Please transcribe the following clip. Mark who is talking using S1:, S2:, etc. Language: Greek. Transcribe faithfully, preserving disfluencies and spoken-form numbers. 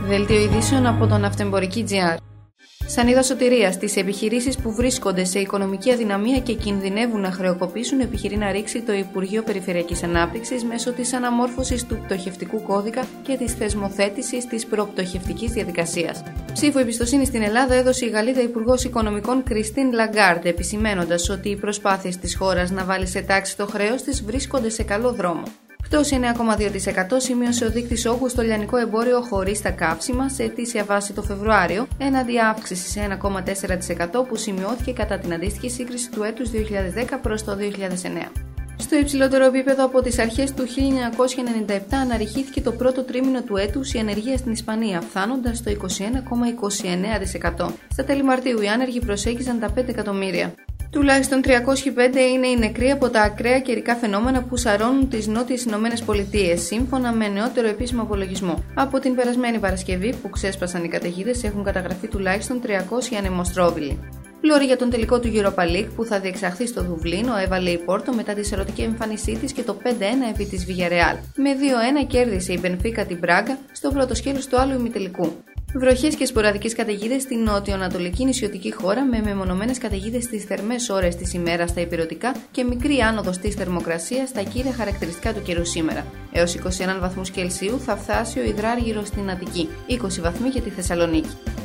S1: Δελτίο ειδήσεων από τον Ναυτεμπορική τζι αρ. Σανίδα σωτηρίας, στις επιχειρήσεις που βρίσκονται σε οικονομική αδυναμία και κινδυνεύουν να χρεοκοπήσουν, επιχειρεί να ρίξει το Υπουργείο Περιφερειακής Ανάπτυξης μέσω της αναμόρφωσης του πτωχευτικού κώδικα και της θεσμοθέτησης της προπτωχευτικής διαδικασίας. Ψήφο εμπιστοσύνη στην Ελλάδα έδωσε η Γαλλίδα Υπουργός Οικονομικών Κριστίν Λαγκάρντ, επισημένοντας ότι οι προσπάθειες της χώρας να βάλει σε τάξη το χρέος της βρίσκονται σε καλό δρόμο. Πτώση εννέα κόμμα δύο τοις εκατό σημείωσε ο δείκτης όγκου στο λιανικό εμπόριο χωρίς τα καύσιμα σε ετήσια βάση το Φεβρουάριο, έναντι αύξηση ένα κόμμα τέσσερα τοις εκατό που σημειώθηκε κατά την αντίστοιχη σύγκριση του έτους δύο χιλιάδες δέκα προς το δύο χιλιάδες εννέα. Στο υψηλότερο επίπεδο από τις αρχές του χίλια εννιακόσια ενενήντα επτά αναρριχήθηκε το πρώτο τρίμηνο του έτους η ανεργία στην Ισπανία, φτάνοντας στο είκοσι ένα κόμμα είκοσι εννέα τοις εκατό. Στα τέλη Μαρτίου οι άνεργοι προσέγγιζαν τα πέντε εκατομμύρια. Τουλάχιστον τριακόσιοι πέντε είναι οι νεκροί από τα ακραία καιρικά φαινόμενα που σαρώνουν τις νότιες Ηνωμένες Πολιτείες, σύμφωνα με νεότερο επίσημο απολογισμό. Από την περασμένη Παρασκευή, που ξέσπασαν οι καταιγίδες, έχουν καταγραφεί τουλάχιστον τριακόσιοι ανεμοστρόβιλοι. Πλώρη για τον τελικό του Europa League που θα διεξαχθεί στο Δουβλίνο έβαλε η Πόρτο μετά τη σερωτική εμφάνισή της και το πέντε ένα επί της Villarreal. Με δύο ένα κέρδισε η Μπενφίκα την Μπράγκα στο πρώτο σκέλος του άλλου ημιτελικού. Βροχές και σποραδικές καταιγίδες στην νότιο-ανατολική νησιωτική χώρα με μεμονωμένες καταιγίδες στις θερμές ώρες της ημέρας στα ηπειρωτικά και μικρή άνοδος της θερμοκρασίας στα κύρια χαρακτηριστικά του καιρού σήμερα. Έως είκοσι ένα βαθμούς Κελσίου θα φτάσει ο υδράργυρος στην Αττική, είκοσι βαθμοί για τη Θεσσαλονίκη.